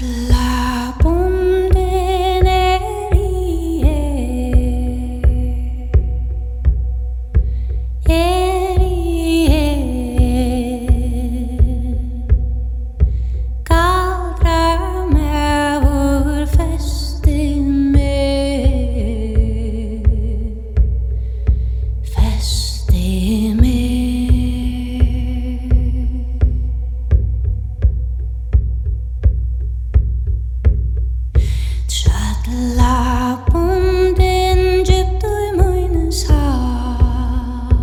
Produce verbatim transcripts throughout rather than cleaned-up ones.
Tröllabonden är i er, er i er. Galdra maður festi mig, festi mig. Tröllabonden djupt og i munnens hav,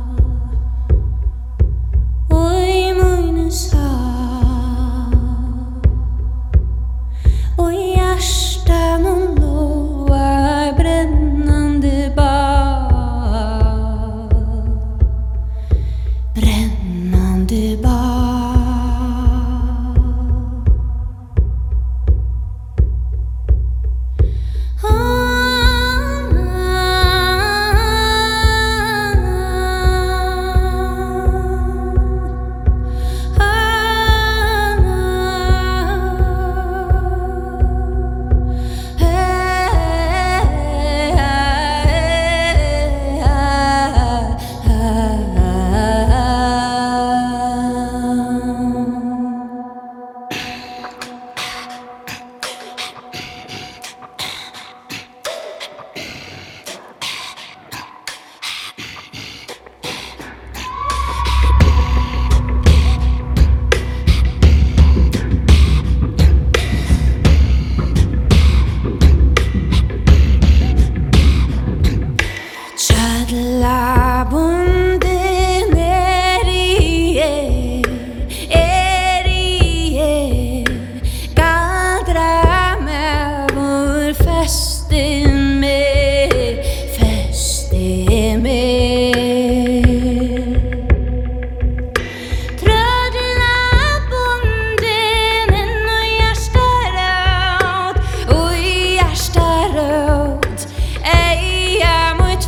og i munnens hav, og i hjärtan lovar brännande bad, brännande bad. Tröllabonden är i er, er i er. Galdra maður festi mig, festi mig. Tröllabonden inn og hjartaröt, og i hjartaröt eia mitt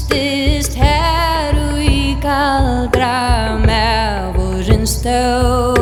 festist her og i galdra maðurinn stóð.